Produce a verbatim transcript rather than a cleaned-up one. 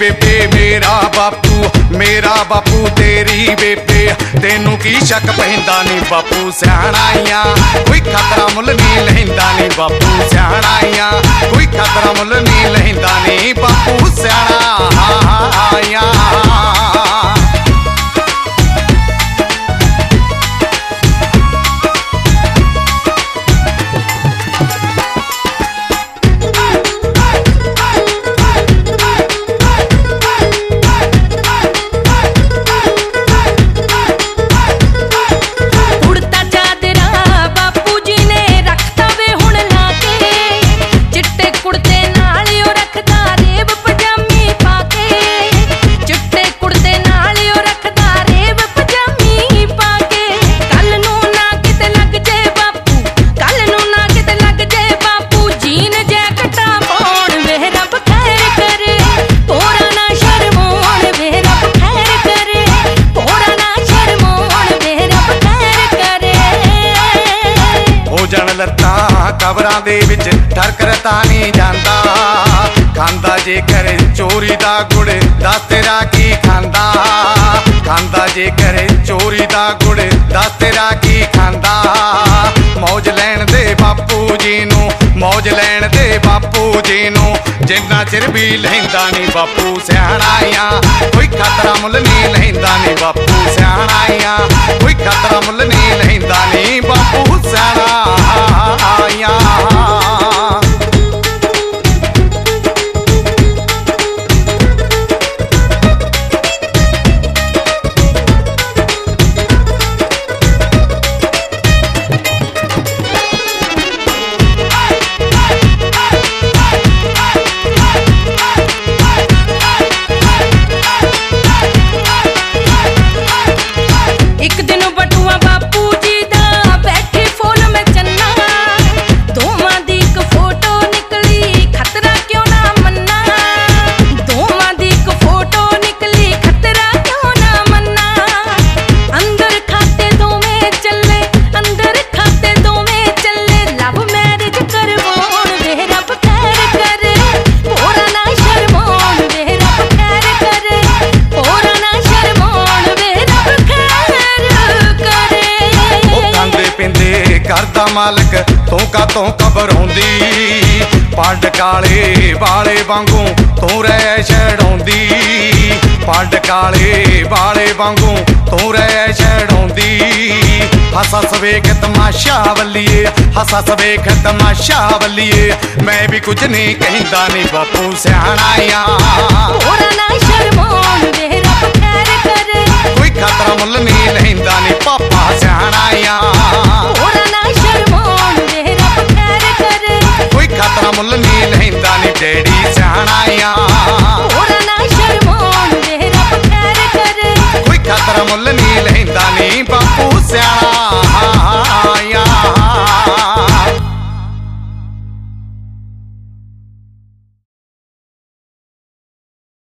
बेबे मेरा बापू मेरा बापू तेरी बेबे तेनू की शक पैंदा नी बापू सियाणाइयां कोई खतरा मुल नहीं लहिंदा नी बापू सियाणाइयां कोई खतरा मुल नहीं लहिंदा नी बापू सियाणाइयां। कबरां दे विच ठरक रता नहीं जांदा खांदा जेकर चोरी दा गुड़ दस तेरा की खांदा खांदा जेकर चोरी दा गुड़ दस तेरा की खांदा। मौज लैण दे बापू जी नू मौज लैण दे बापू जी नू जिन्ना चिर भी लहिंदा नहीं बापू सियाणाइयां कोई खतरा मुल नहीं लहिंदा नहीं बापू सियाणाइयां कोई खतरा मुल नहीं लहिंदा नहीं बापू सियाणाइयां। करदा मालक तू का तू घबराउंदी पड काले वाले वांगू तू रह छड़ाउंदी पड काले वाले वांगू तू रह छड़ाउंदी। हस हस वेख तमाशा वल्लीए हस हस वेख तमाशा वल्लीए मैं भी कुछ नहीं कहंदा नहीं बापू सियाणाइयां कोई खतरा मुल नहीं लहिंदा नहीं पापा सियाणाइयां कोई खतरा मुल नहीं लहिंदा नहीं डैडी सियाणाइयां कोई खतरा मुल नहीं लहिंदा नहीं बापू सियाणा।